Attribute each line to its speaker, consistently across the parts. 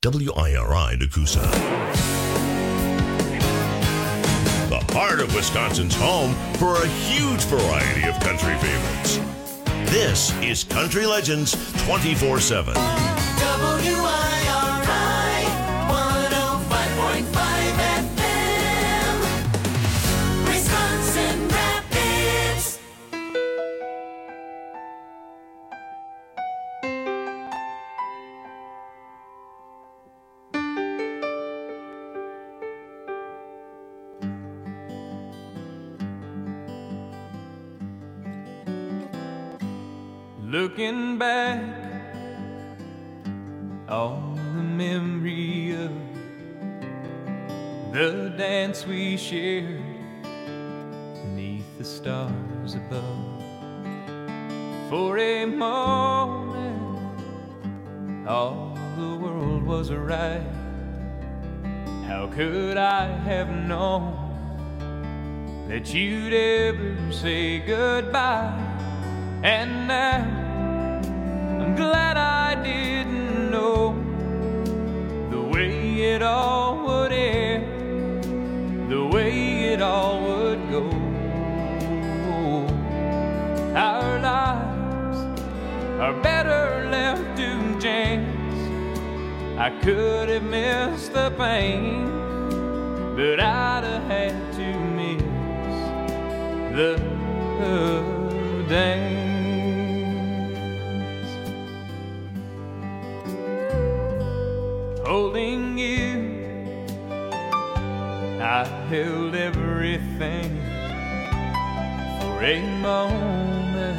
Speaker 1: WIRI Nakusa. The heart of Wisconsin's home for a huge variety of country favorites. This is Country Legends 24/7.
Speaker 2: WIRI 105.5 FM, Wisconsin Rapids.
Speaker 3: Looking back on the memory of the dance we shared beneath the stars above. For a moment, all the world was right. How could I have known that you'd ever say goodbye? And now I'm glad I didn't know the way it all would end, the way it all would go. Our lives are better left to chance. I could have missed the pain, but I'd have had to miss the dance. Holding you, I held everything. For a moment,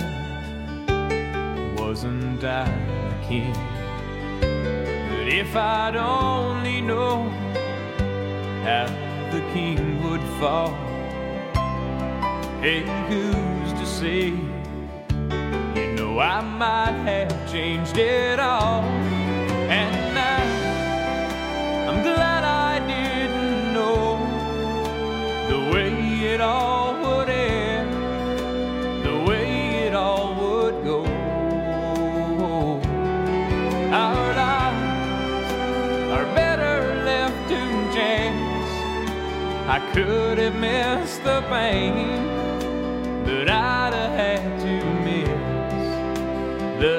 Speaker 3: wasn't I the king? But if I'd only known how the king would fall, hey, who's to say? You know I might have changed it all. And now I'm glad I didn't know the way it all would end, the way it all would go. Our lives are better left to chance. I could have missed the pain, but I'd have had to miss the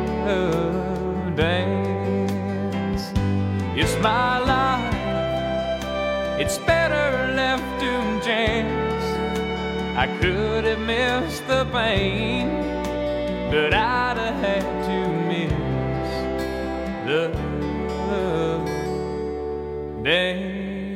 Speaker 3: dance. It's my life, it's better left to chance. I could have missed the pain, but I'd have had to miss the dance.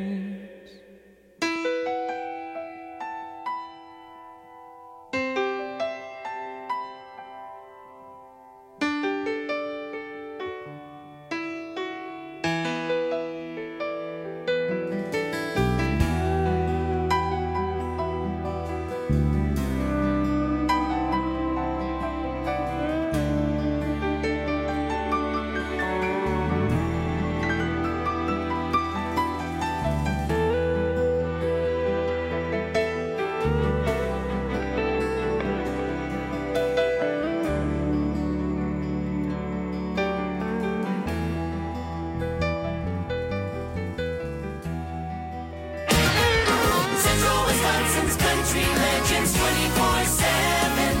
Speaker 2: Central Wisconsin's Country Legends 24/7,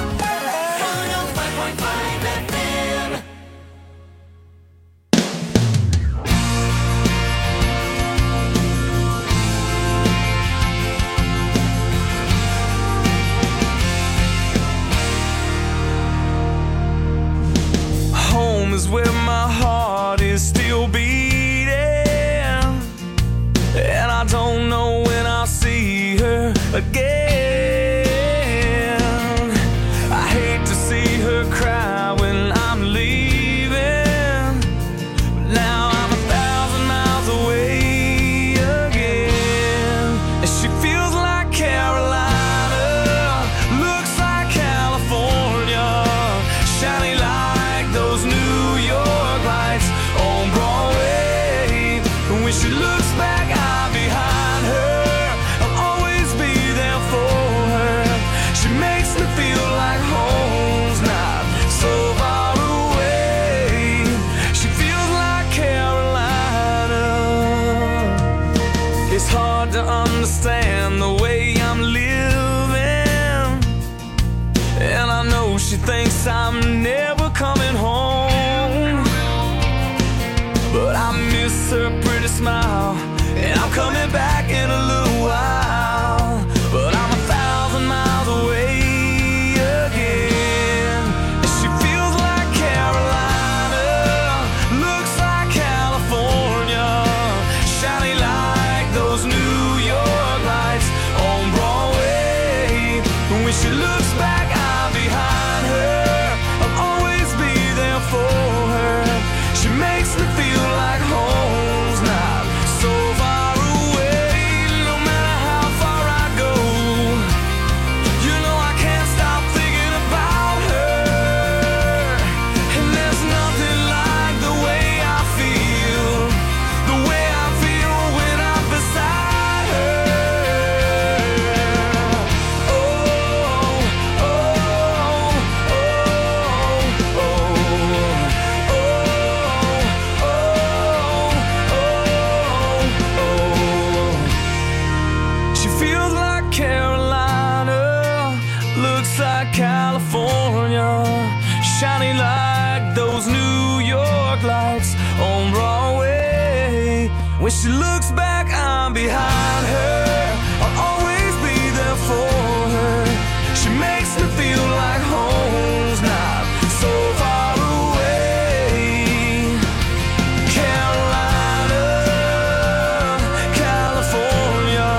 Speaker 2: 105.5 FM.
Speaker 3: Home is where my heart is still beating, and I don't know when I'll see her again. I hate to see her cry when I'm leaving, but now I'm 1,000 miles away again. And she feels like Carolina, looks like California, shiny like those New York lights on Broadway. And when she looks back, I'm behind her. I'll always be there for kiss, her pretty smile, and I'm coming back in a little while. But I'm 1,000 miles away again. And she feels like Carolina, looks like California, shiny like those New York lights on Broadway. When she looks back, I'm behind her. I'll always be there for her. She makes me feel like home's not so far away. No matter how far I go, you know I can't stop thinking about her. And there's nothing like the way I feel when I'm beside her. Oh, oh, oh, oh, she feels like Carolina, looks like California, shiny like those New York lights on Broadway. When she looks back, I'm behind her. I'll always be there for her. She makes me feel like home's not so far away. Carolina, California,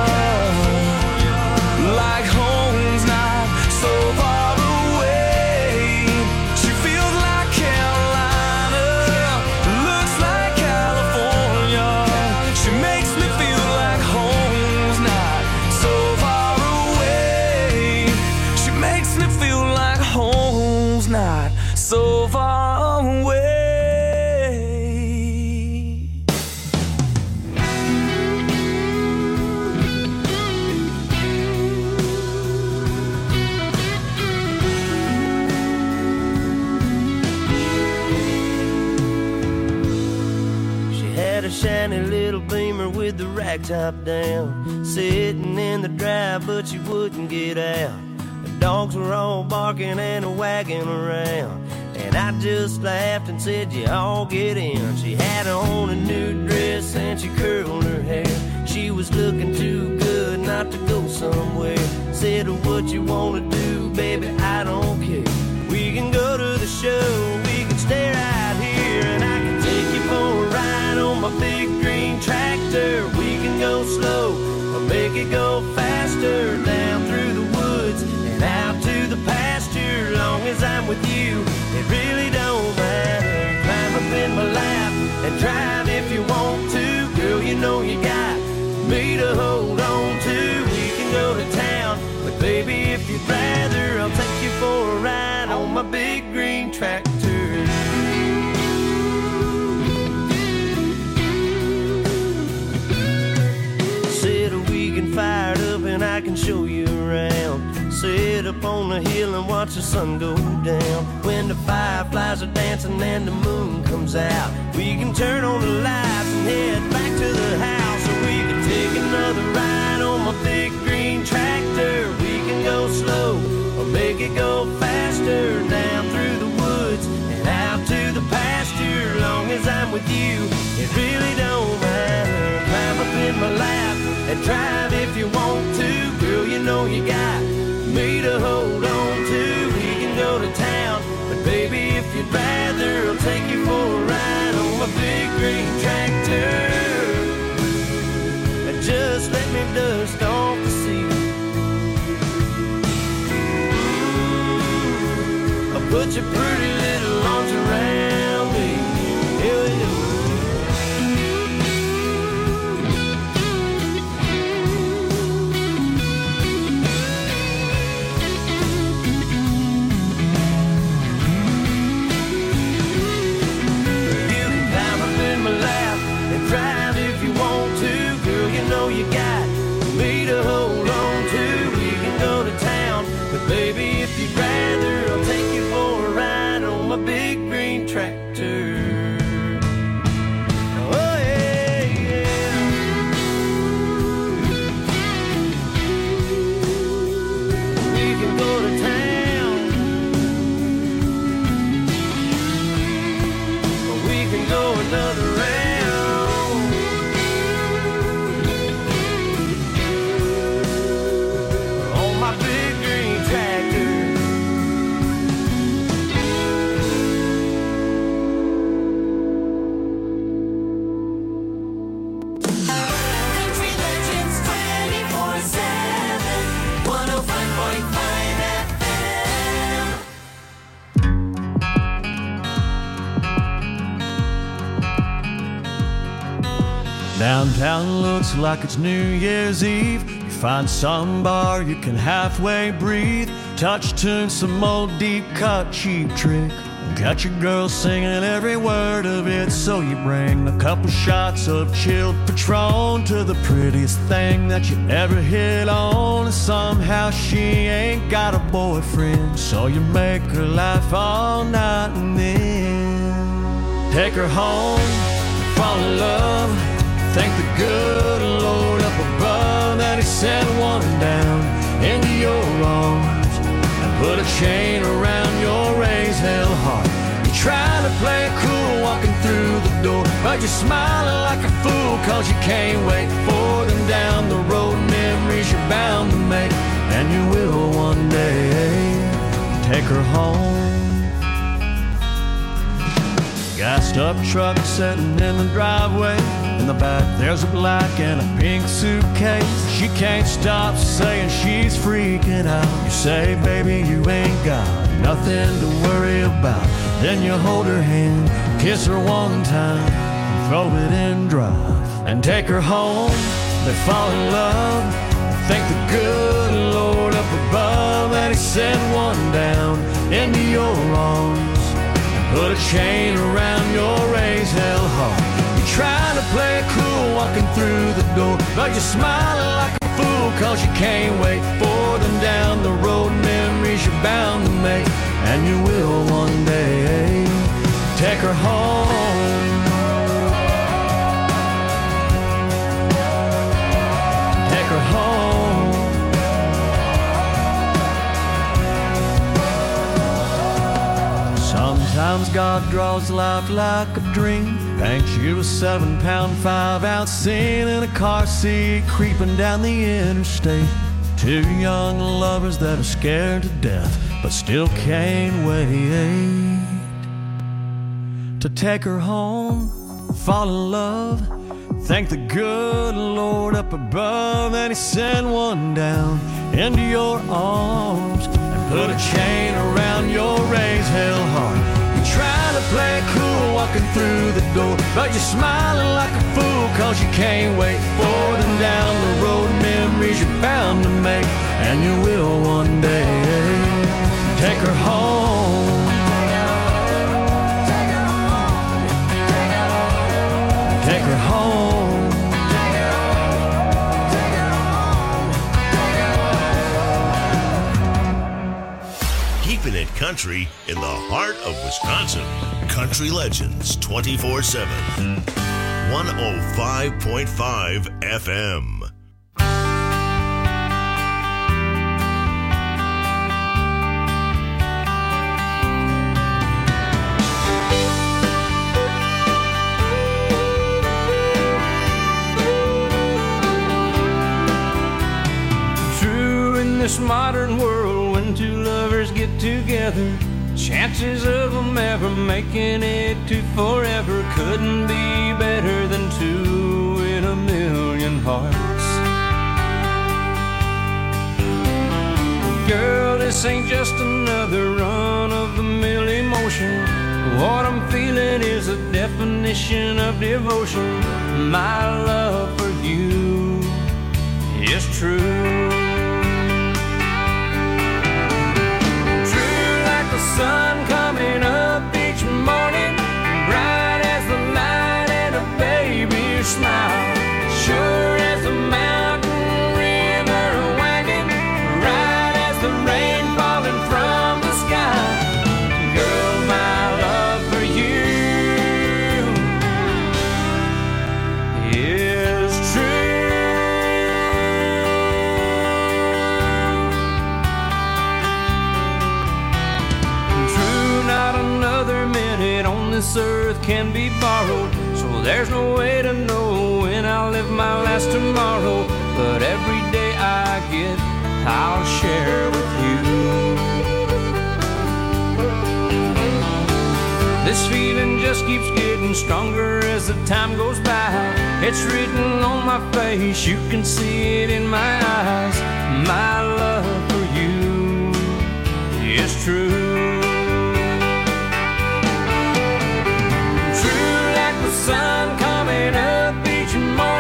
Speaker 3: like home's not so far away. She feels like Carolina, looks like California. She makes me feel like home's not so far away. She makes me feel like home's not so far away.
Speaker 4: She had a shiny little Beamer with the rack top down, sitting in the drive, but she wouldn't get out. The dogs were all barking and wagging around, and I just laughed and said, you all get in. She had on a new dress and she curled her hair. She was looking too good not to go somewhere. Said, what you wanna do, baby, I don't care. We can go to the show, we can stay right here, and I can take you for a ride on my big green tractor. We can go slow or make it go faster, down through the woods and out to the pasture. Long as I'm with you, it really don't matter. Climb up in my lap and drive if you want to. Girl, you know you got me to hold on to. We can go to town, but baby, if you'd rather, I'll take you for a ride on my big green tractor. Said we can fire it up and I can show you around. Sit up on the hill and watch the sun go down. When the fireflies are dancing and the moon comes out, we can turn on the lights and head back to the house. Or we can take another ride on my big green tractor. We can go slow or make it go faster, down through the woods and out to the pasture. Long as I'm with you, it really don't matter. Climb up in my lap and drive if you want to. Girl, you know you got me to hold on to. We can go to town, but baby, if you'd rather, I'll take you for a ride on my big green tractor. Just let me dust off the seat. I'll put your pretty little arms around me. Here we go. You got me to hold on to. We can go to town, but baby, if you'd rather, I'll take you for a ride
Speaker 5: Downtown looks like it's New Year's Eve. You find some bar you can halfway breathe. Touch tune, some old deep cut cheap trick. Got your girl singing every word of it. So you bring a couple shots of chilled Patron to the prettiest thing that you ever hit on. And somehow she ain't got a boyfriend, so you make her laugh all night and then take her home, fall in love. Thank the good Lord up above that He sent one down into your arms and put a chain around your raised hell heart. You're trying to play it cool walking through the door, but you're smiling like a fool cause you can't wait for them down the road. Memories you're bound to make, and you will one day take her home. Gassed up truck sitting in the driveway. In the back there's a black and a pink suitcase. She can't stop saying she's freaking out. You say, baby, you ain't got nothing to worry about. Then you hold her hand, kiss her one time, throw it in drive, and take her home. They fall in love. Thank the good Lord up above that He sent one down into your arms. Put a chain around your raised hell heart. You're trying to play it cool walking through the door, but you're smiling like a fool cause you can't wait for them down the road. Memories you're bound to make, and you will one day take her home. Take her home. Sometimes God draws life like a dream. Paints you a 7-pound, 5-ounce scene in a car seat creeping down the interstate. Two young lovers that are scared to death but still can't wait to take her home, fall in love. Thank the good Lord up above that He sent one down into your arms and put a chain around your raised hell heart. Trying to play it cool walking through the door, but you're smiling like a fool cause you can't wait for them down the road. Memories you're bound to make, and you will one day take her home. Take her home.
Speaker 1: Keeping it country in the heart of Wisconsin. Country Legends 24/7. 105.5 FM.
Speaker 3: True in this modern world, when two lovers get together, chances of them ever making it to forever couldn't be better than two in a million hearts. Girl, this ain't just another run-of-the-mill emotion. What I'm feeling is a definition of devotion. My love for you is true. Sun coming up each morning, bright as the light and a baby's smile, sure as a mountain river wagging, right as the rain falling from the sky. Girl, my love for you is true. Not another minute on this earth can be borrowed, so there's no way to know when I'll live my last tomorrow. But every day I get, I'll share with you. This feeling just keeps getting stronger as the time goes by. It's written on my face, you can see it in my eyes. My love for you is true. Sun coming up each morning,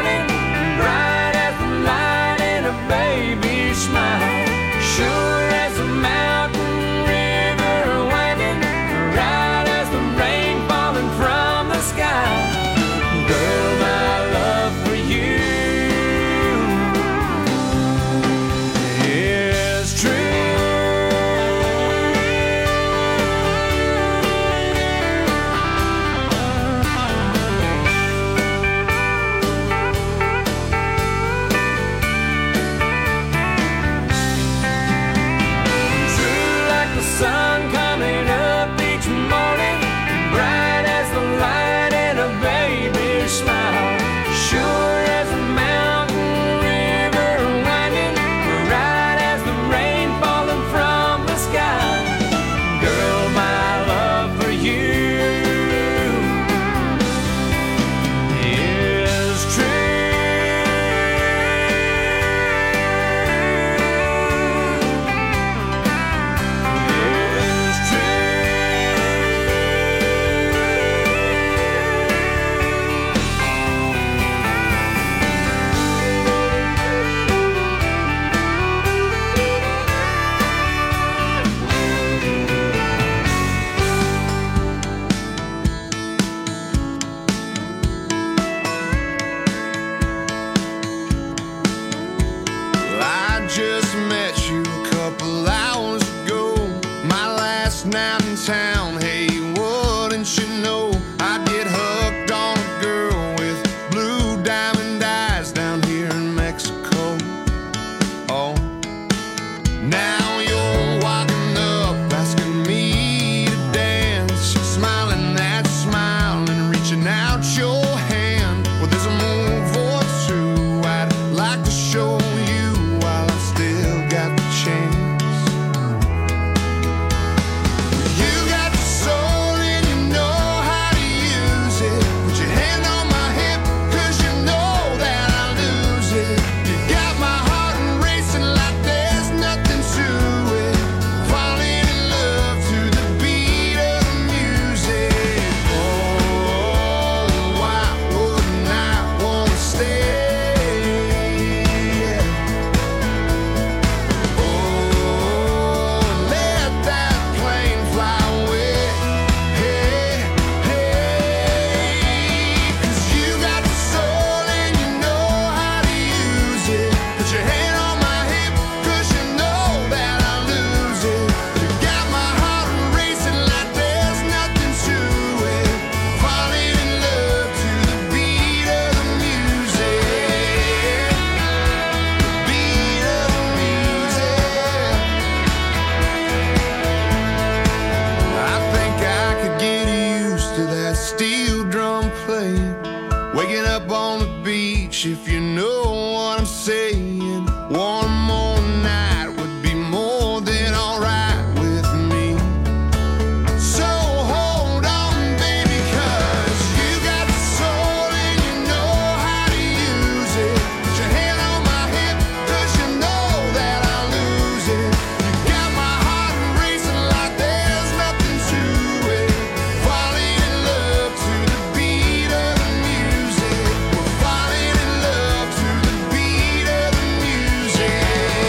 Speaker 6: on the beach, if you know what I'm saying. One more night would be more than alright with me. So hold on, baby, 'cause you got the soul and you know how to use it. Put your hand on my hip, 'cause you know that I'll lose it. You got my heart racing like there's nothing to it. Falling in love to the beat of the music. We're falling in love to the beat of the music.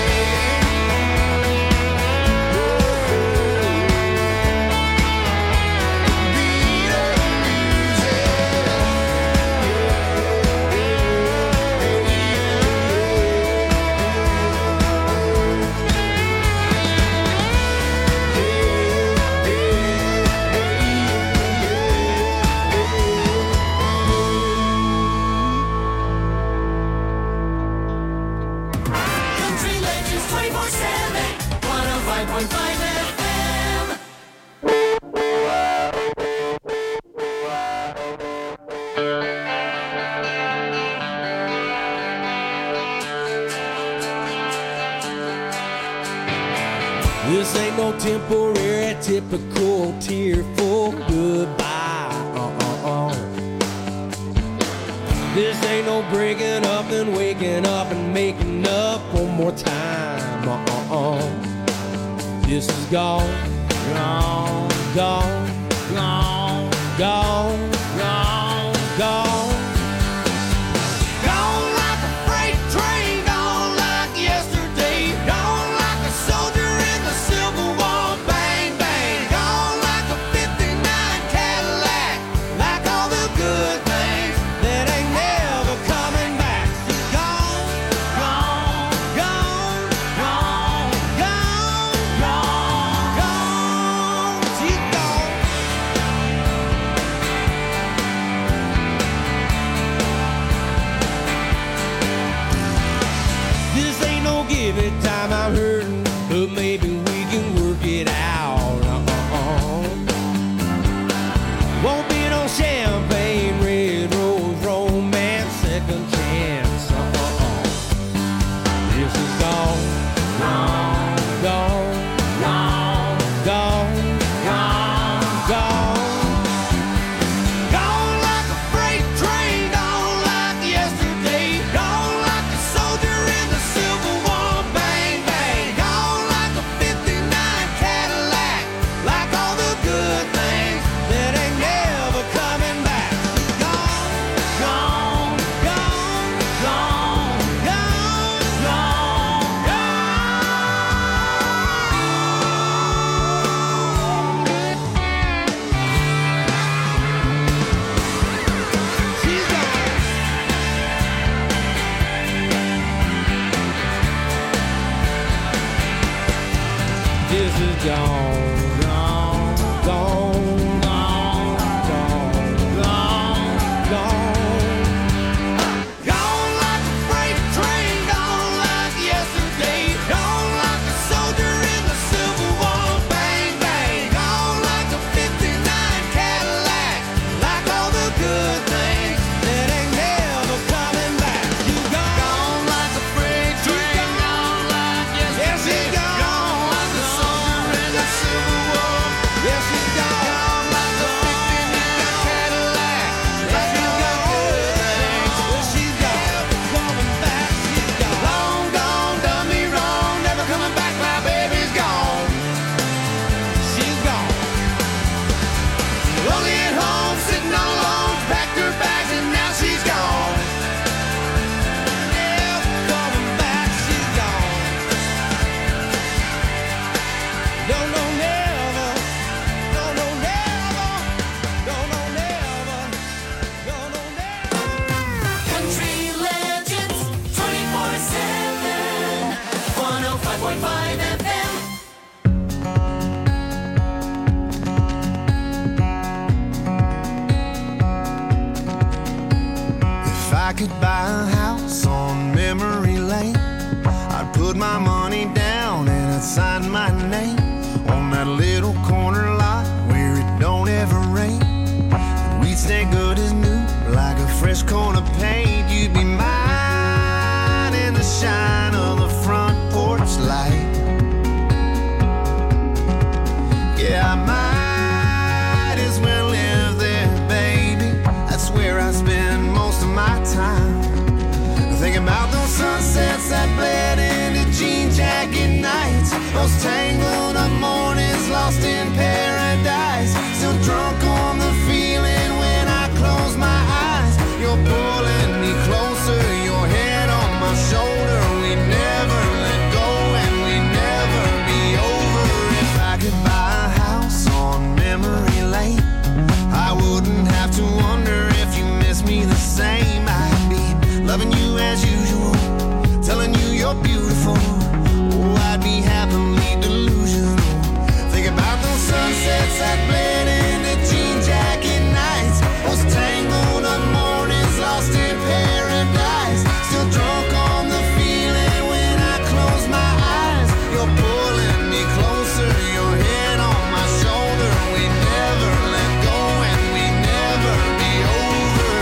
Speaker 6: Beat of the
Speaker 2: Country Legends 24/7, 105.5 FM.
Speaker 4: This ain't no temporary, typical, tearful goodbye. This ain't no breaking up and waking up and making up one more time. This is gone, gone, gone, gone, gone, gone, gone. Gone like a freight train, gone like yesterday. Gone like a soldier in the Civil War, bang, bang. Gone like a 59 Cadillac, like all the good things that ain't never coming back. Gone, gone, gone, gone, gone, gone, gone. She's gone. This ain't no give it time, I'm hurting, but maybe we can work it out. Won't be no champagne, red rose, romance, second chance. This is gone, gone, gone, gone, gone, gone, gone. Gone like a freight train, gone like yesterday. Gone like a soldier in the Civil War, bang, bang. Gone like a 59 Cadillac, like all the good things that ain't never coming back. Gone, gone, gone, gone, gone, gone, gone. She's gone. This is gone, gone, gone, gone, gone, gone, gone. Gone like a freight train, gone like yesterday. Gone like a soldier in the Civil War, bang, bang. Gone like a 59 Cadillac, like all the good things that ain't never coming back. You gone like a freight train, gone like yesterday. Yes, she's gone like a soldier in the Civil War. Yes, she's gone like a 59 Cadillac, like all the good things. Well, she's gone, coming back. She's gone. Long gone, done me wrong, never coming back. My baby's gone. She's gone. Lonely at home, sitting all alone, packed her bags and now she's gone. Never coming back, she's gone. No, no, never. No, no, never. No, no, never. No, no, never.
Speaker 2: Country Legends 24/7, 105.5 FM.
Speaker 6: If I could buy a house on memory lane, I'd put my money down and I'd sign my name on that little corner lot where it don't ever rain. We'd stay good as new, like a fresh coat of paint. about those sunsets that bled into jean jacket nights, those tangled up mornings lost in paradise. Still drunk on the feeling when I close my eyes. You're pulling me closer, your head on my shoulder. We never let go and we never be over. If I could buy a house on memory lane, I wouldn't have to wonder if you miss me the same. I'd be loving you as usual, telling you you're beautiful. Oh, I'd be happily delusional. Think about those sunsets that bled into jean jacket nights, those tangled up mornings lost in paradise. Still drunk on the feeling when I close my eyes. You're pulling me closer, your head on my shoulder. We never let go and we never be over.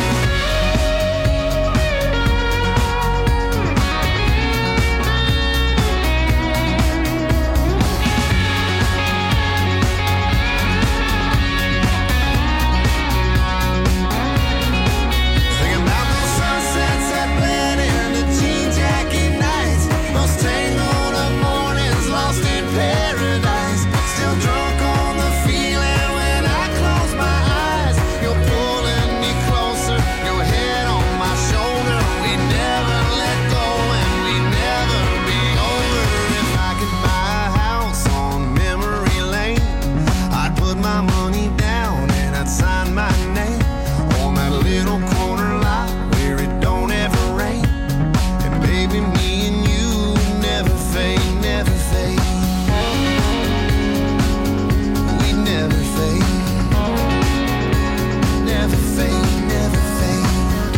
Speaker 6: Think about those sunsets that bled into jean jacket nights, those tangled up mornings lost in paradise. Still drunk on the feeling when I close my eyes. You're pulling me closer, your head on my shoulder. We never let go and we never be over. If I could buy a house on memory lane, I'd put my money down and I'd sign my name on that little corner lot where it don't ever rain. And baby, me and you never fade, never fade. We never fade, never fade, never fade.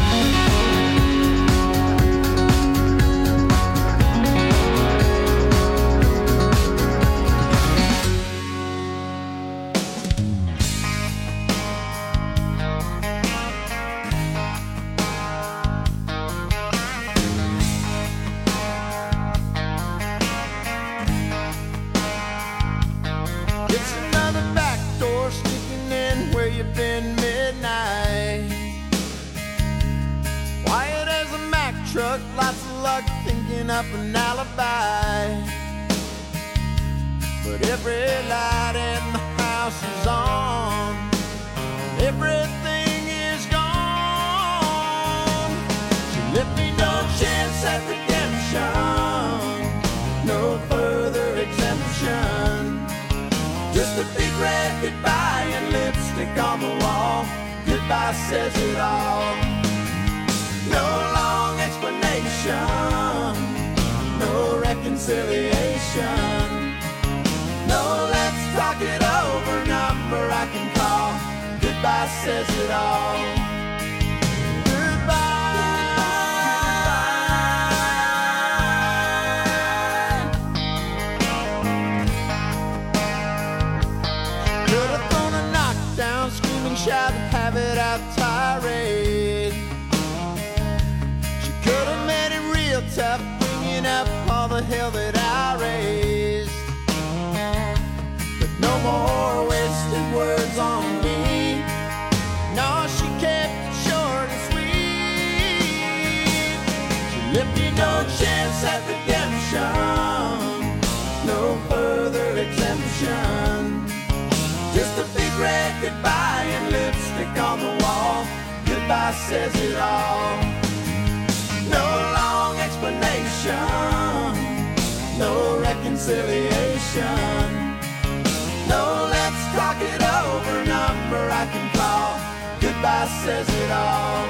Speaker 6: It's another back door sneaking in where you've been midnight. Quiet as a Mack truck, lots of luck thinking up an alibi. But every light in the house is on, everything is gone. She left me no chance at redemption, no further exemption. Just a big red goodbye and lipstick on the wall. Goodbye says it all. No long explanation, no reconciliation. No, let's talk it over, number I can call. Goodbye says it all. Could have thrown a knockdown, screaming, shout, and have it out tirade. She could have made it real tough, bringing up all the hell that I raised. But no more wasted words on me. No, she kept it short and sweet. She left me no chance at redemption, no further exemption. Just a big red goodbye and lipstick on the wall. Goodbye says it all. No long explanation, no reconciliation. No, let's talk it over, number I can call. Goodbye says it all.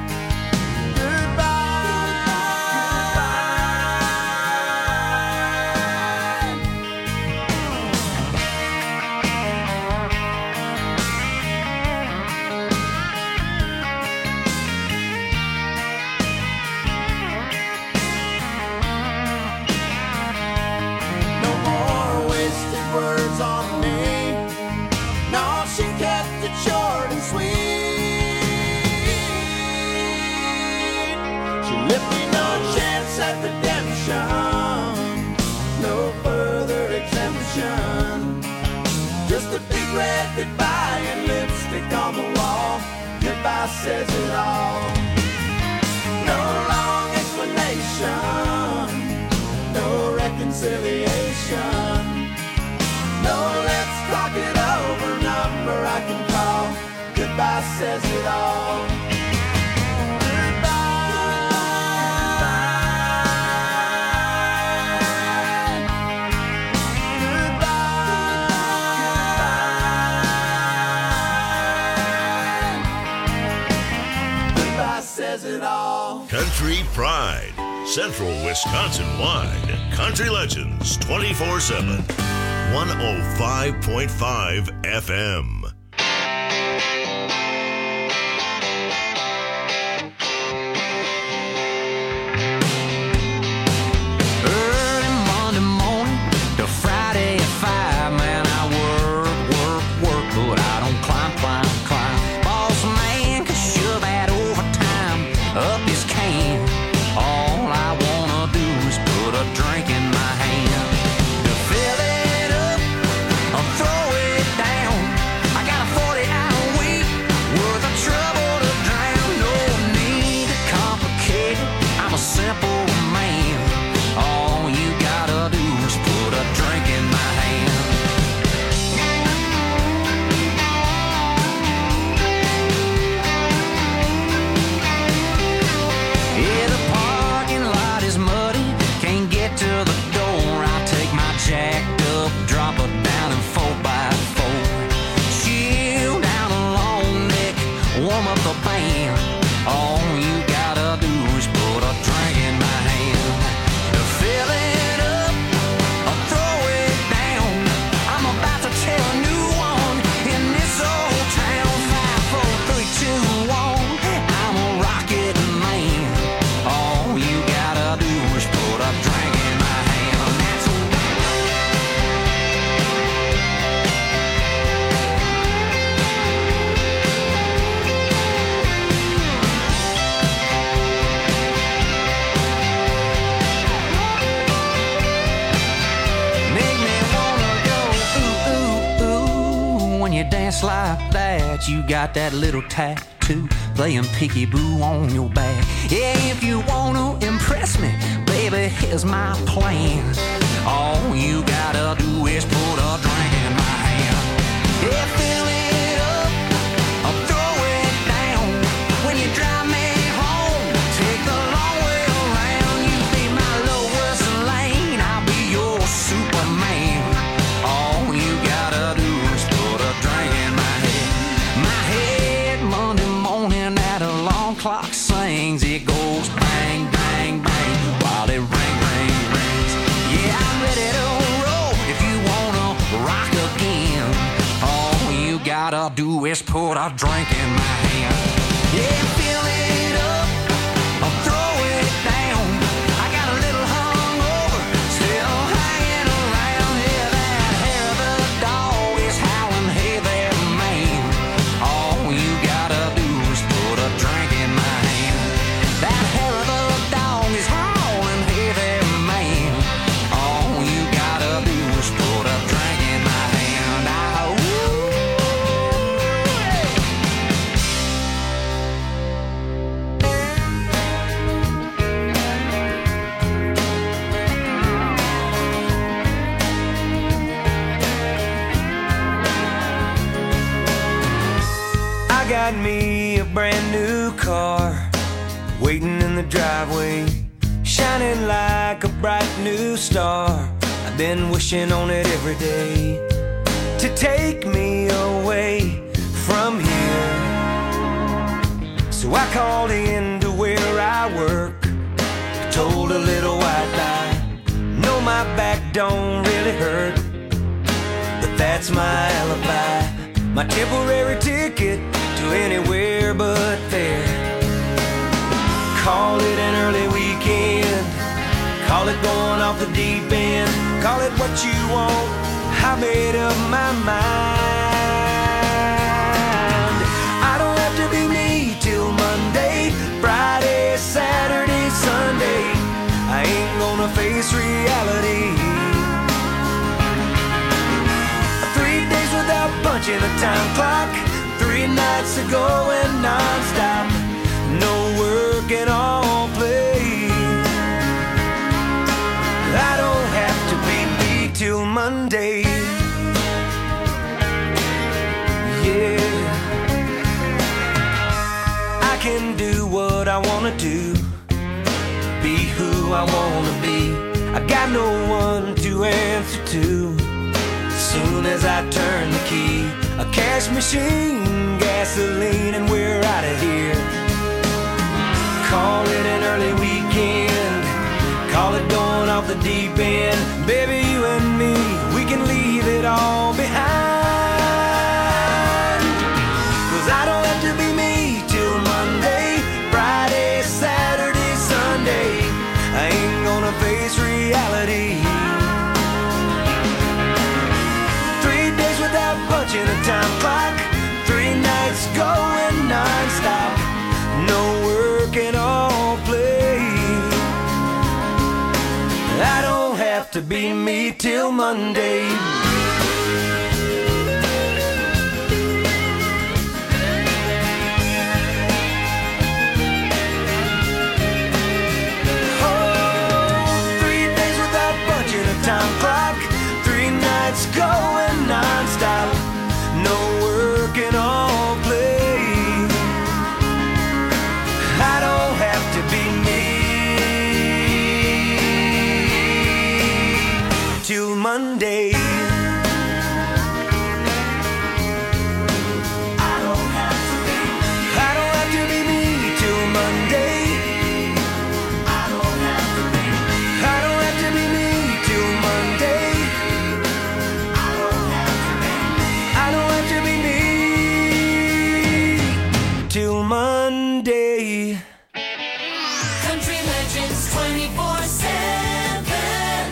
Speaker 6: Goodbye and lipstick on the wall. Goodbye says it all. No long explanation.
Speaker 4: reconciliation. No, let's talk it over. Number I can call. Goodbye says it all. Says it all.
Speaker 1: Country Pride, Central Wisconsin wide. Country Legends 24/7. 105.5 FM.
Speaker 7: Early Monday morning to Friday at 5, man, I work, but I don't climb. Boss man can shove that overtime up his can. All I wanna do is put a drink in my hand. To fill it up or throw it down. I got a 40-hour week worth of trouble to drown. No need to complicate it, I'm a simple man. All you gotta do is put a drink in my hand. Yeah, the parking lot is muddy, can't get to the door. I take my jacked up, drop her down in 4x4. Chill down a long neck, warm up the band. All you gotta do is put a drink in my hand. To fill it up or throw it down. I'm about to tell a new one in this old town. 5, 4, 3, 2, 1. I'm a rocket man. All you gotta do is put a drink in my hand. And that's make me wanna go ooh, ooh, ooh. When you dance like that, you got that little tattoo playing peekaboo on your back. Yeah, if you wanna impress me, baby, here's my plan. All you gotta do is put a drink in my hand. Yeah, fill it up or throw it down. When you drive me home, take the long way around. You be my lowest lane, I'll be your Superman. All you gotta do is put a drink in my head. My head Monday morning, that alarm clock sings. It goes bang, bang, bang while it rings. Yeah, I'm ready to roll if you wanna rock again. All you gotta do is put a drink in my hand. Yeah, fill it up or throw it down. I got a little hungover, still hanging around. Yeah, that hair of the dog is howling, hey there, man. All you gotta do is put a drink in my hand. That hair of the dog is howling, hey there, man. All you gotta do is put a drink in my hand.
Speaker 4: I got me a brand new car waiting in the driveway, shining like a bright new star. I've been wishing on it every day to take me away from here. So I called in to where I work, told a little white lie. No, my back don't really hurt, but that's my alibi, my temporary ticket to anywhere but there. Call it an early weekend, call it going off the deep end, call it what you want, I made up my mind. I don't have to be me till Monday, Friday, Saturday, Sunday. I ain't gonna face reality. 3 days without punching a time clock, 3 nights ago and non-stop, no work and all play. I don't have to be who I wanna be. I got no one to answer to. Soon as I turn the key, a cash machine, gasoline, and we're out of here. Call it an early weekend, call it going off the deep end. Baby, you and me, we can leave it all behind. 'Cause I don't have to be me till Monday, Friday, Saturday, Sunday. I ain't gonna face reality. 3 days without punching a time clock, 3 nights going non-stop. No work and all play. I don't have to be me till Monday. Going non-stop, no work and all play. I don't have to be me till Monday. I don't have to be me till Monday. I don't have to be me till Monday. Till Monday.
Speaker 2: Country Legends 24/7.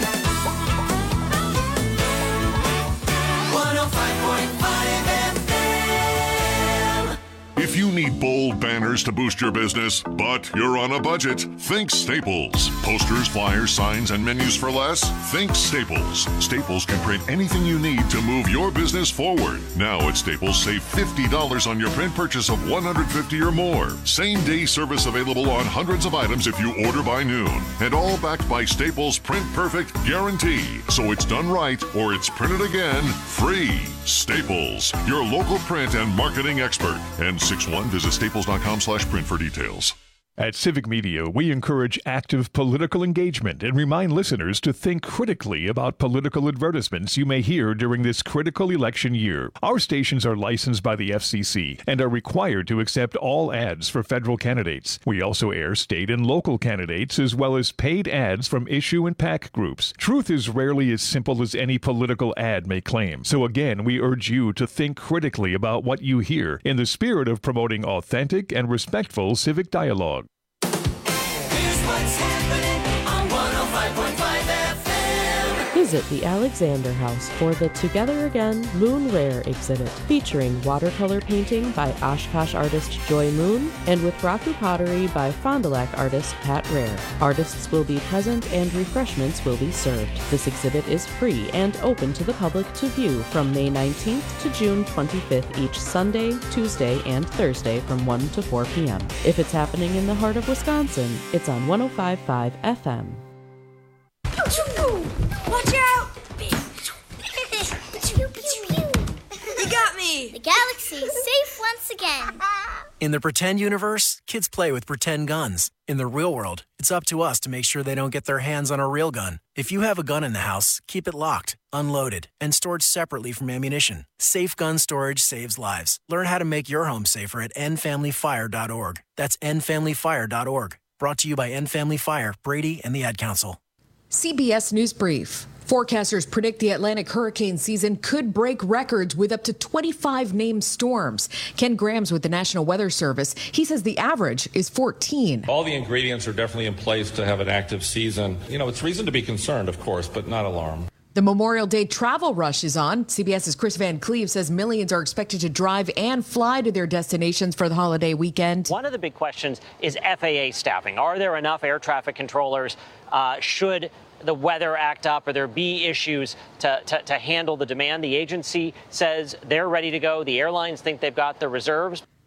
Speaker 2: 105.5 FM.
Speaker 1: If you need bold banners to boost your business, but you're on a budget, think Staples. Posters, flyers, signs, and menus for less? Think Staples. Staples can print anything you need to move your business forward. Now at Staples, save $50 on your print purchase of $150 or more. Same-day service available on hundreds of items if you order by noon. And all backed by Staples' Print Perfect guarantee. So it's done right or it's printed again free. Staples, your local print and marketing expert. N61, visit staples.com/print for details.
Speaker 8: At Civic Media, we encourage active political engagement and remind listeners to think critically about political advertisements you may hear during this critical election year. Our stations are licensed by the FCC and are required to accept all ads for federal candidates. We also air state and local candidates as well as paid ads from issue and PAC groups. Truth is rarely as simple as any political ad may claim. So again, we urge you to think critically about what you hear in the spirit of promoting authentic and respectful civic dialogue.
Speaker 2: What's happening on 105.5 FM?
Speaker 9: Visit the Alexander House for the Together Again Moon Rare exhibit, featuring watercolor painting by Oshkosh artist Joy Moon and with Raku pottery by Fond du Lac artist Pat Rare. Artists will be present and refreshments will be served. This exhibit is free and open to the public to view from May 19th to June 25th each Sunday, Tuesday, and Thursday from 1 to 4 p.m. If it's happening in the heart of Wisconsin, it's on 105.5 FM.
Speaker 10: Watch out! You got me!
Speaker 11: The galaxy is safe once again.
Speaker 12: In the pretend universe, kids play with pretend guns. In the real world, it's up to us to make sure they don't get their hands on a real gun. If you have a gun in the house, keep it locked, unloaded, and stored separately from ammunition. Safe gun storage saves lives. Learn how to make your home safer at endfamilyfire.org. That's endfamilyfire.org. Brought to you by End Family Fire, Brady, and the Ad Council.
Speaker 13: CBS News Brief. Forecasters predict the Atlantic hurricane season could break records with up to 25 named storms. Ken Grams with the National Weather Service. He says the average is 14.
Speaker 14: All the ingredients are definitely in place to have an active season. You know, it's reason to be concerned, of course, but not alarmed.
Speaker 13: The Memorial Day travel rush is on. CBS's Chris Van Cleve says millions are expected to drive and fly to their destinations for the holiday weekend.
Speaker 15: One of the big questions is FAA staffing. Are there enough air traffic controllers? Should the weather act up or there be issues to handle the demand? The agency says they're ready to go. The airlines think they've got the reserves.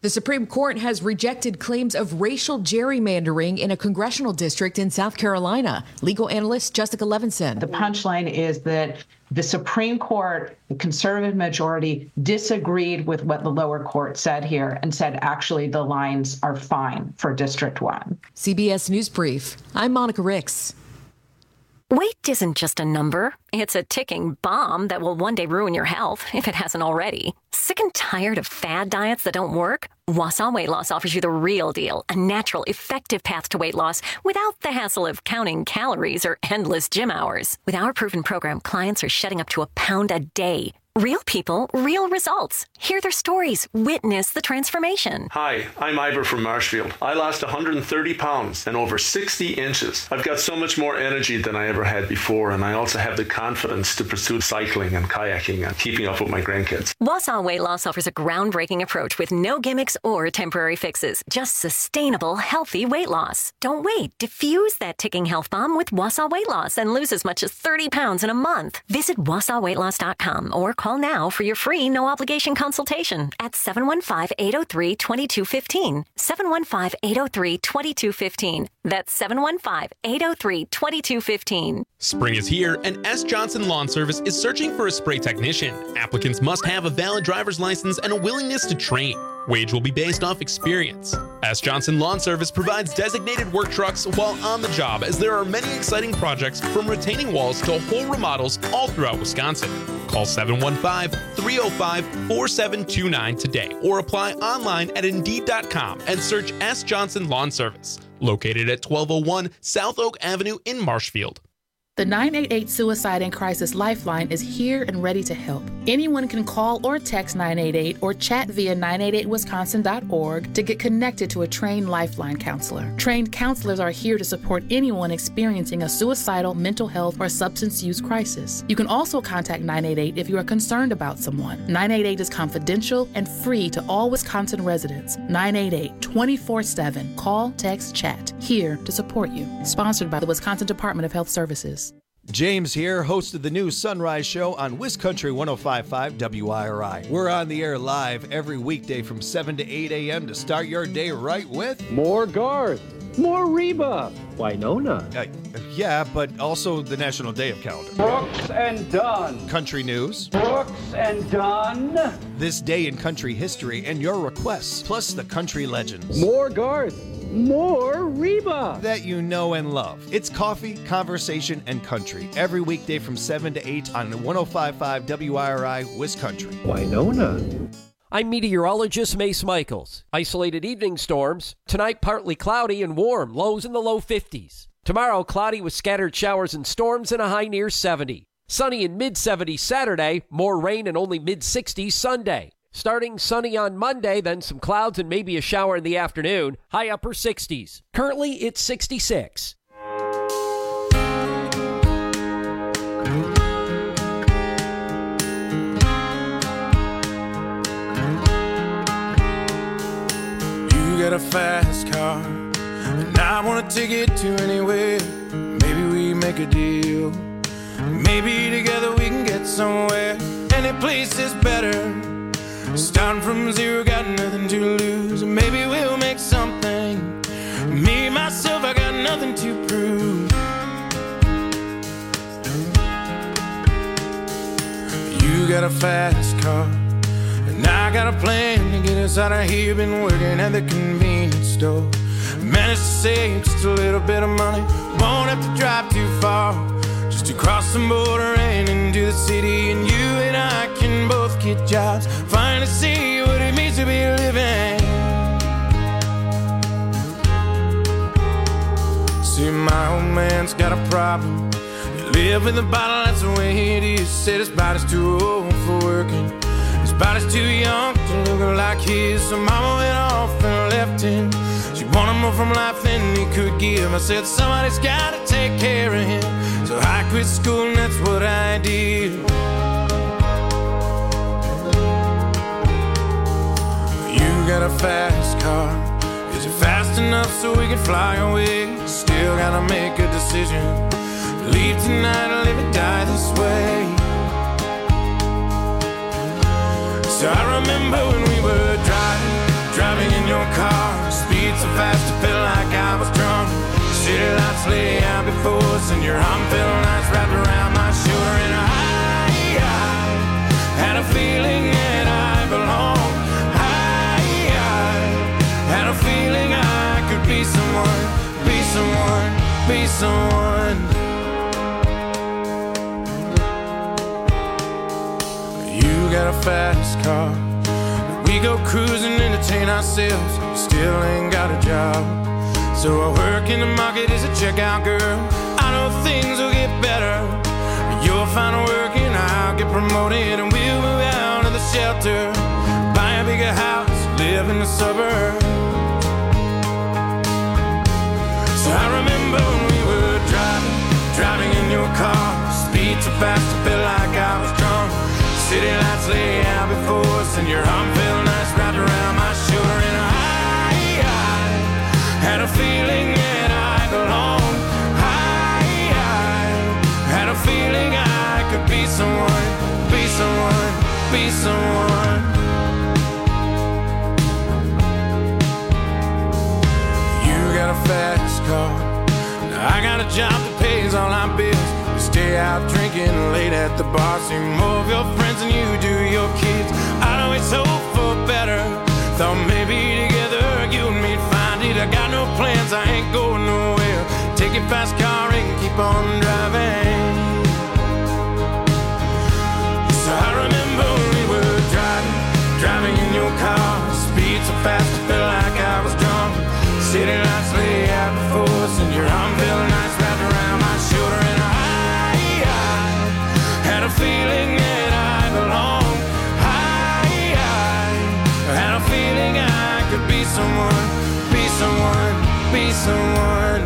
Speaker 13: The Supreme Court has rejected claims of racial gerrymandering in a congressional district in South Carolina. Legal analyst Jessica Levinson.
Speaker 16: The punchline is that the Supreme Court, the conservative majority, disagreed with what the lower court said here and said actually the lines are fine for District 1.
Speaker 13: CBS News Brief. I'm Monica Ricks.
Speaker 17: Weight isn't just a number. It's a ticking bomb that will one day ruin your health, if it hasn't already. Sick and tired of fad diets that don't work? Wausau Weight Loss offers you the real deal, a natural, effective path to weight loss without the hassle of counting calories or endless gym hours. With our proven program, clients are shedding up to 1 pound a day. Real people, real results. Hear their stories. Witness the transformation.
Speaker 18: Hi, I'm Ivor from Marshfield. I lost 130 pounds and over 60 inches. I've got so much more energy than I ever had before, and I also have the confidence to pursue cycling and kayaking and keeping up with my grandkids.
Speaker 17: Wausau Weight Loss offers a groundbreaking approach with no gimmicks or temporary fixes. Just sustainable, healthy weight loss. Don't wait. Diffuse that ticking health bomb with Wausau Weight Loss and lose as much as 30 pounds in a month. Visit WausauWeightLoss.com or call now for your free no-obligation consultation at 715-803-2215. 715-803-2215. That's 715-803-2215.
Speaker 19: Spring is here, and S. Johnson Lawn Service is searching for a spray technician. Applicants must have a valid driver's license and a willingness to train. Wage will be based off experience. S. Johnson Lawn Service provides designated work trucks while on the job, as there are many exciting projects from retaining walls to whole remodels all throughout Wisconsin. Call 715-305-4729 today or apply online at Indeed.com and search S. Johnson Lawn Service, located at 1201 South Oak Avenue in Marshfield.
Speaker 20: The 988 Suicide and Crisis Lifeline is here and ready to help. Anyone can call or text 988 or chat via 988wisconsin.org to get connected to a trained Lifeline counselor. Trained counselors are here to support anyone experiencing a suicidal, mental health, or substance use crisis. You can also contact 988 if you are concerned about someone. 988 is confidential and free to all Wisconsin residents. 988 24/7. Call, text, chat. Here to support you. Sponsored by the Wisconsin Department of Health Services.
Speaker 21: James here, host of the new Sunrise Show on WisCountry 105.5 WIRI. We're on the air live every weekday from 7 to 8 a.m. to start your day right with
Speaker 22: more Garth, more Reba, Winona.
Speaker 21: Yeah, but also the National Day of Calendar.
Speaker 22: Brooks and Dunn.
Speaker 21: Country news.
Speaker 22: Brooks and Dunn.
Speaker 21: This day in country history and your requests, plus the country legends.
Speaker 22: More Garth. More Reba
Speaker 21: that you know and love. It's coffee, conversation, and country every weekday from 7 to 8 on 105.5 WIRI WisCountry.
Speaker 22: Winona.
Speaker 23: I'm meteorologist Mace Michaels. Isolated evening storms. Tonight, partly cloudy and warm, lows in the low 50s. Tomorrow, cloudy with scattered showers and storms and a high near 70. Sunny in mid-70s Saturday, more rain and only mid-60s Sunday. Starting sunny on Monday, then some clouds and maybe a shower in the afternoon, high upper 60s. Currently, it's 66.
Speaker 6: You got a fast car, and I want to take it to anywhere. Maybe we make a deal. Maybe together we can get somewhere. Any place is better. Starting from zero, got nothing to lose. Maybe we'll make something. Me, myself, I got nothing to prove. You got a fast car, and I got a plan to get us out of here. Been working at the convenience store. Managed to save just a little bit of money. Won't have to drive too far, just to cross the border and into the city. And you and I can both get jobs, finally see what it means to be living. See, my old man's got a problem. He live in the bottle, that's the way it is. Said his body's too old for working, his body's too young to look like his. So mama went off and left him. She wanted more from life than he could give. I said somebody's gotta take care of him, so I quit school and that's what I did. You got a fast car, is it fast enough so we can fly away? Still gotta make a decision, leave tonight or live or die this way. So I remember when we were driving
Speaker 3: Driving in your car, speed so fast I felt like I was drunk. City lights lay out before us, and your arm felt nice wrapped around my shoulder. And I had a feeling that I belonged. I had a feeling I could be someone, be someone, be someone. You got a fast car, we go cruising, entertain ourselves. Still ain't got a job, so I work in the market as a checkout girl. I know things will get better. You'll find work and I'll get promoted, and we'll move out of the shelter, buy a bigger house, live in the suburbs. So I remember when we were driving in your car, speed so fast I felt like I was drunk. City lights lay out before us, and your arm felt nice wrapped around my shoulder. And I had a feeling that I belonged. I had a feeling I could be someone, be someone, be someone. You got a fast car, I got a job that pays all our bills. We stay out drinking late at the bar, see more of your friends than you do your kids. I'd always hope for better, thought maybe together you and me'd find it. I got no plans, I ain't going nowhere. Take your fast car and keep on driving. So I remember when we were driving in your car, speed so fast I felt like I was drunk. City lights lay out before us, and your arm felt nice wrapped around my shoulder. And I had a feeling that I belonged. I had a feeling I could be someone, be someone, be someone.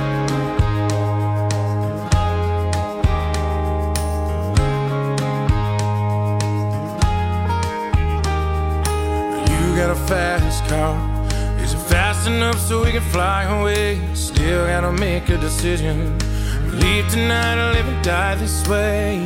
Speaker 3: You got a fast car, is it fast enough so we can fly away? Still gotta make a decision, leave tonight or live and die this way.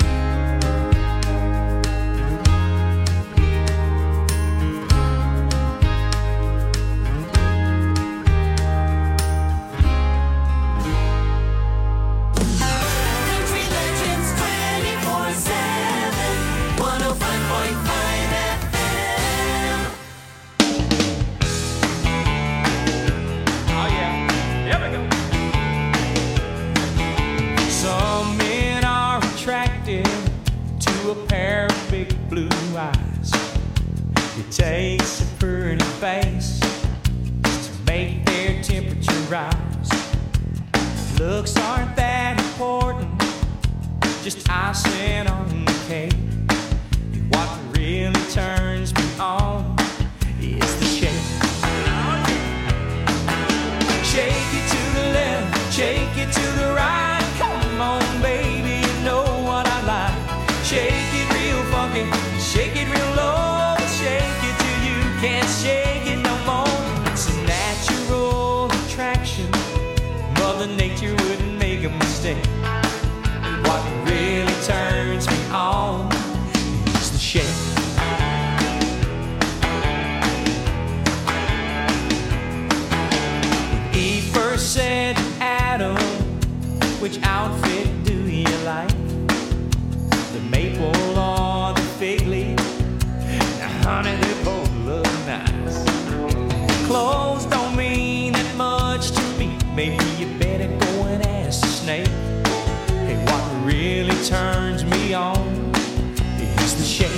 Speaker 5: Takes a pretty face to make their temperature rise. Looks aren't that important, just icing on the cake. And what really turns me on is the shake. Shake it to the left, shake it to the right. Come on, baby, you know what I like. Shake it real funky, shake it real low, shake it. Can't shake it no more. It's a natural attraction. Mother Nature wouldn't make a mistake. What really turns me on is the shake. When Eve first said to Adam, which outfit do you like? The maple or the fig leaf? Now, honey, they both look nice. Clothes don't mean that much to me. Maybe you better go and ask the snake. Hey, what really turns me on is the shake.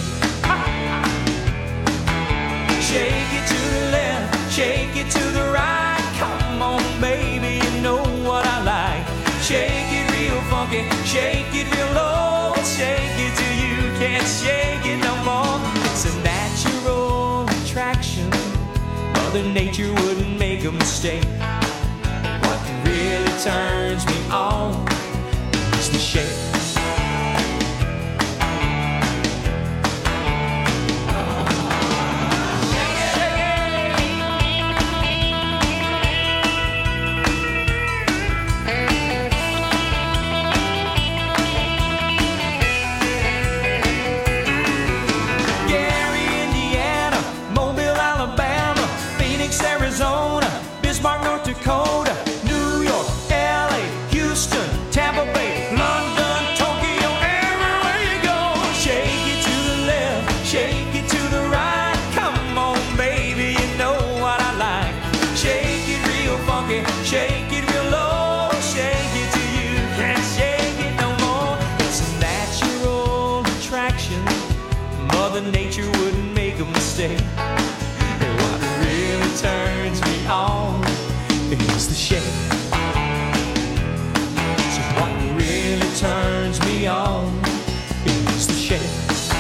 Speaker 5: Shake it to the left, shake it to the right. Come on, baby, you know what I like. Shake it real funky, shake it real low. Shake it till you can't shake it no more. It's a natural attraction. Mother Nature wouldn't make a mistake. What really turns me on is the shake. shade. And what really turns me on is the shade. So what really turns me on is the shade.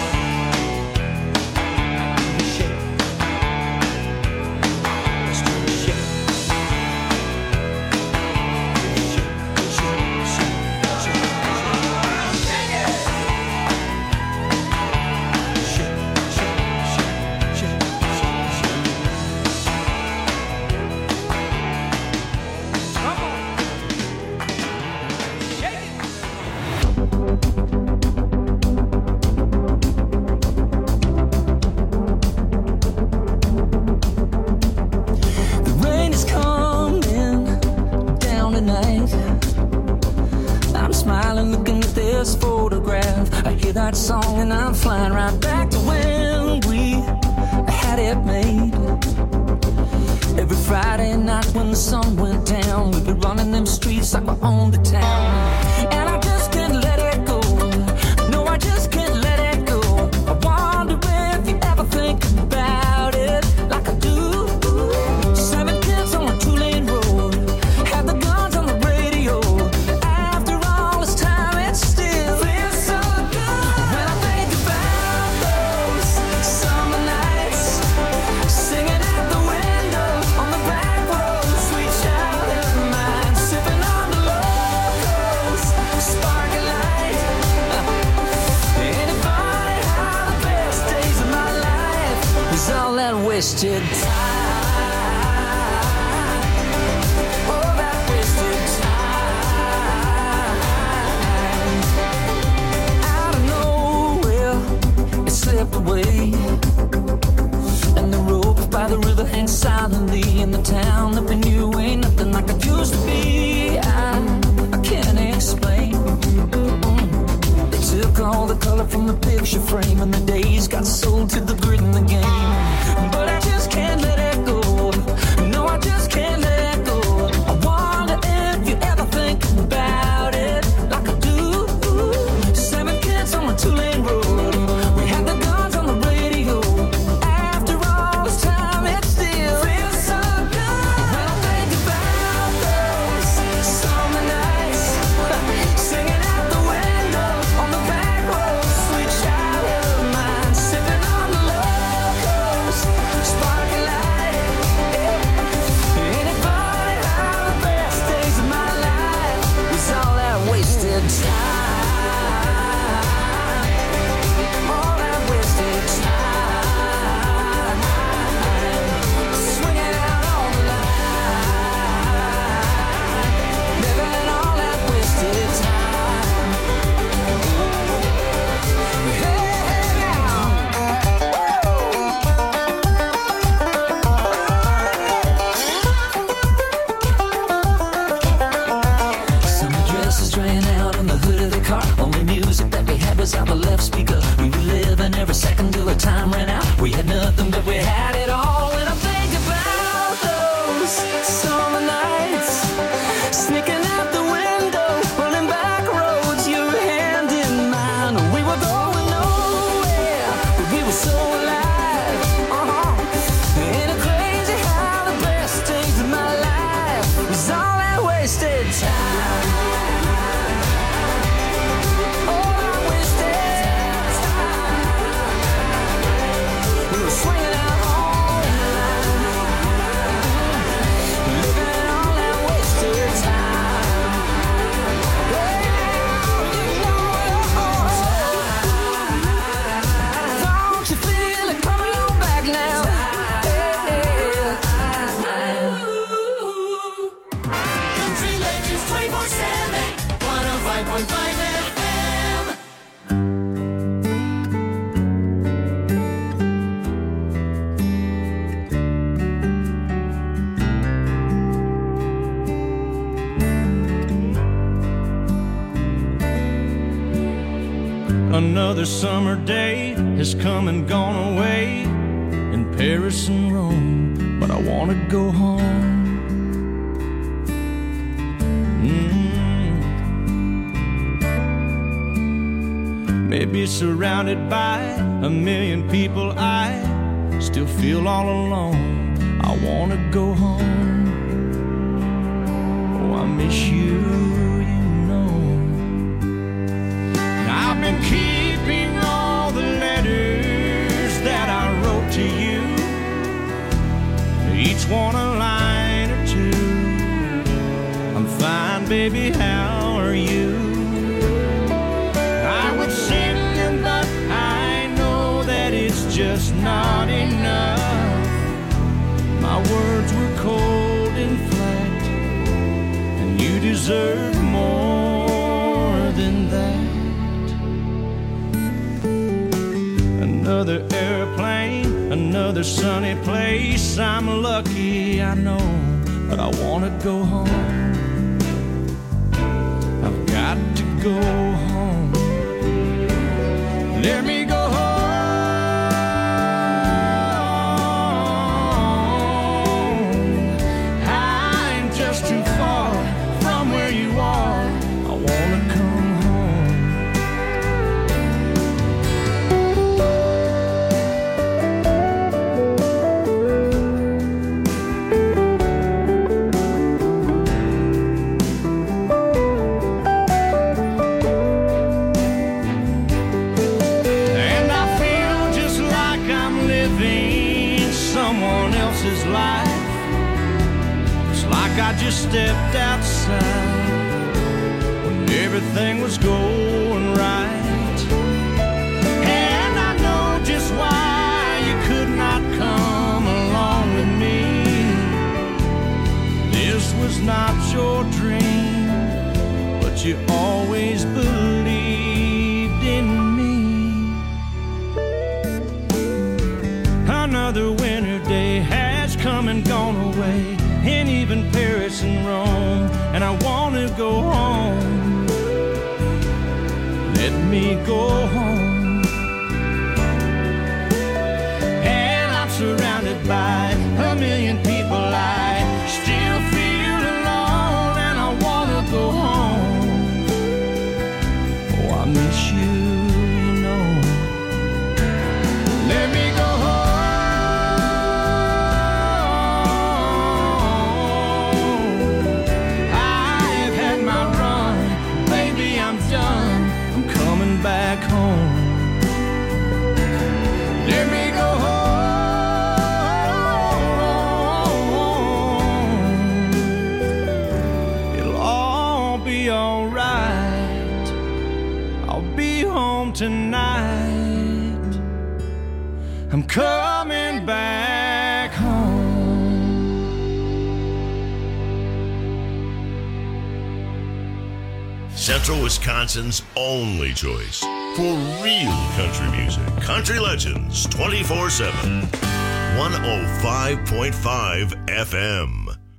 Speaker 5: That song and I'm flying right back to when we had it made. Every Friday night when the sun went down, we'd be running them streets like we owned the town. And I just can't let it go. No, I just can't let it go. I wonder if you ever think about it like I do. 7 kids on a 2-lane road, had the guns on the radio. After all this time, it still feels so good. Wasted time. Oh, that wasted time. Out of nowhere, it slipped away. And the rope by the river hangs silently in the town that we knew ain't nothing like it used to be. I can't explain. They took all the color from the picture frame, and the days got sold to the grid in the game. But I just can't let it go. No, I just can't let it go. I wonder if you ever think about it like I do. 7 kids on a 2-lane road, we had the guns on the radio. After all this time, it still feels so good. When I think about those summer nights, singing out the window on the back road, sweet childhood of mine, sipping on the locals, sparking light. Ain't it funny how the best days of my life was all that wasted time? All that wasted time, swinging out on the line, living all that wasted time. Summer dresses draining out on the hood of the car. Only music that we had was out the left speaker. We were living every second till the time ran out. We had nothing, but we had it all. When I think about those summer nights, sneaking out the window, running back roads, your hand in mine. We were going nowhere, but we were so alive. Ain't it crazy how the best days of my life was all that wasted time? All that wasted time. We were swinging out on the line, living all that wasted time. Don't you feel it coming on back now?
Speaker 2: Country Legends 24/7, 105.5 FM.
Speaker 5: Another summer day has come and gone away in Paris and Rome, but I want to go home. Maybe surrounded by a million people, I
Speaker 3: still feel all alone. I wanna go home. Oh, I miss you, you know. And I've been keeping all the letters that I wrote to you, each one a line or two. I'm fine, baby, how are you? I would send them, but I know that it's just not enough. My words were cold and flat, and you deserve more than that. Another airplane, another sunny place. I'm lucky, I know, but I wanna go home. I've got to go home. Let me go home. I'm just too far from where you are. I wanna come home. And I feel just like I'm living someone else's life. It's like I just stepped outside when everything was going right. And I know just why you could not come along with me. This was not your dream, but you always believed in me. Another winter day has come and gone away, and even Paris and Rome, and I want to go home. Let me go home. And I'm surrounded by a million people. I still feel alone, and I want to go home. Oh, I miss you, you know. Let me go home. I've had my run, baby, I'm done. I'm coming back home. Let me go home. It'll all be alright. I'll be home tonight. I'm coming back home.
Speaker 1: Central Wisconsin's only choice for real country music. Country Legends 24/7. 105.5 FM.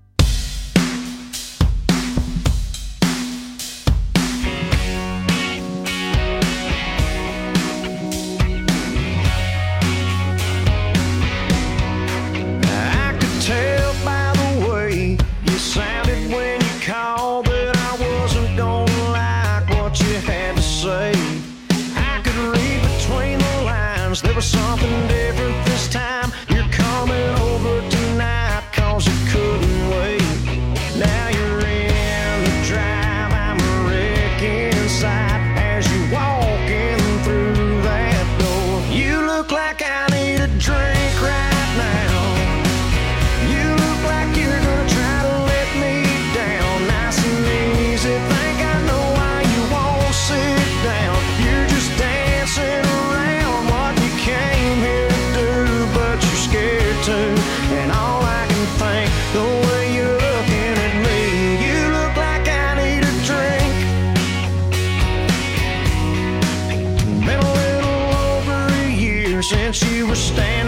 Speaker 3: I could tell by the way you sounded when you called that I wasn't gonna like what you had to say. I could read between the lines, there was something different this time. You're coming over tonight 'cause you couldn't wait. Now you're in the drive, I'm a wreck inside as you walking through that door. You look like I need a drink right now. You look like you're gonna try to let me down. Nice and easy, think I know why you won't sit down. You're just dancing around what you came here to do, but you're scared to. And all I can think, the way you're looking at me, you look like I need a drink. Been a little over a year since you were standing